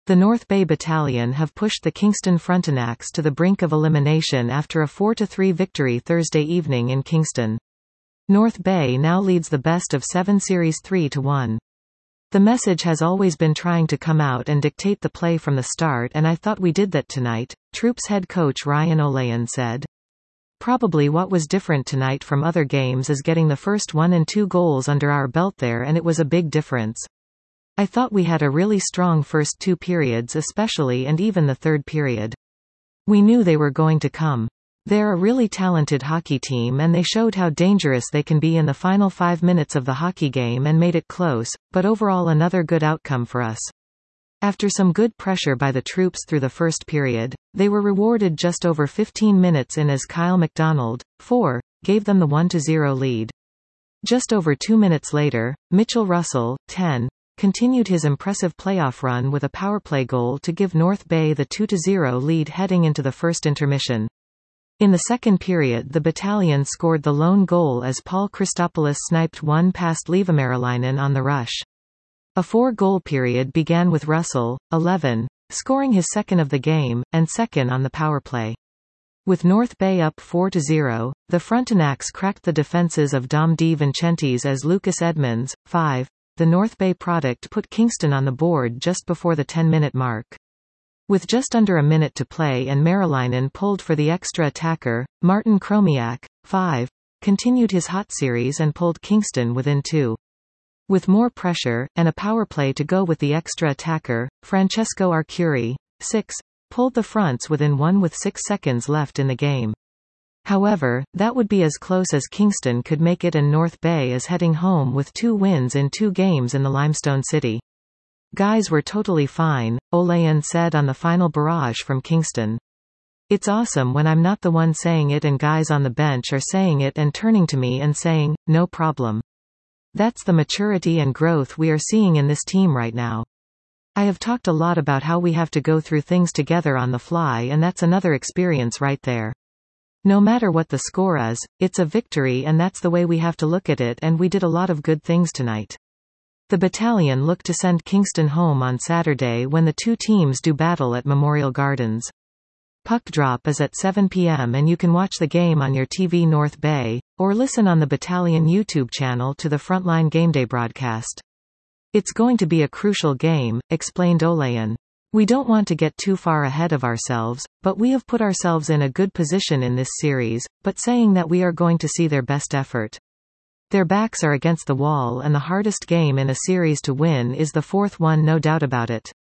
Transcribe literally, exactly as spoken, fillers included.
The North Bay Battalion have pushed the Kingston Frontenacs to the brink of elimination after a four to three victory Thursday evening in Kingston. North Bay now leads the best of seven series three to one. The message has always been trying to come out and dictate the play from the start, and I thought we did that tonight, Troops head coach Ryan Olayan said. Probably what was different tonight from other games is getting the first one and two goals under our belt there, and it was a big difference. I thought we had a really strong first two periods especially, and even the third period. We knew they were going to come. They're a really talented hockey team, and they showed how dangerous they can be in the final five minutes of the hockey game and made it close, but overall another good outcome for us. After some good pressure by the Troops through the first period, they were rewarded just over fifteen minutes in as Kyle McDonald, four, gave them the one to zero lead. Just over two minutes later, Mitchell Russell, ten, continued his impressive playoff run with a powerplay goal to give North Bay the two to zero lead heading into the first intermission. In the second period, the battalion scored the lone goal as Paul Christopoulos sniped one past Leevamäräläinen on the rush. A four-goal period began with Russell, eleven, scoring his second of the game, and second on the powerplay. With North Bay up four to zero, the Frontenacs cracked the defenses of Dom De Vincentis as Lucas Edmonds, five. The North Bay product put Kingston on the board just before the ten-minute mark. With just under a minute to play and Märäläinen pulled for the extra attacker, Martin Chromiak, five, continued his hot series and pulled Kingston within two. With more pressure, and a power play to go with the extra attacker, Francesco Arcuri, six, pulled the fronts within one with six seconds left in the game. However, that would be as close as Kingston could make it, and North Bay is heading home with two wins in two games in the Limestone City. Guys, we're totally fine, Olayan said on the final barrage from Kingston. It's awesome when I'm not the one saying it and guys on the bench are saying it and turning to me and saying, no problem. That's the maturity and growth we are seeing in this team right now. I have talked a lot about how we have to go through things together on the fly, and that's another experience right there. No matter what the score is, it's a victory, and that's the way we have to look at it, and we did a lot of good things tonight. The battalion looked to send Kingston home on Saturday when the two teams do battle at Memorial Gardens. Puck drop is at seven p m and you can watch the game on your T V North Bay, or listen on the battalion YouTube channel to the Frontline Gameday broadcast. It's going to be a crucial game, explained Olayan. We don't want to get too far ahead of ourselves, but we have put ourselves in a good position in this series, but saying that we are going to see their best effort. Their backs are against the wall, and the hardest game in a series to win is the fourth one, no doubt about it.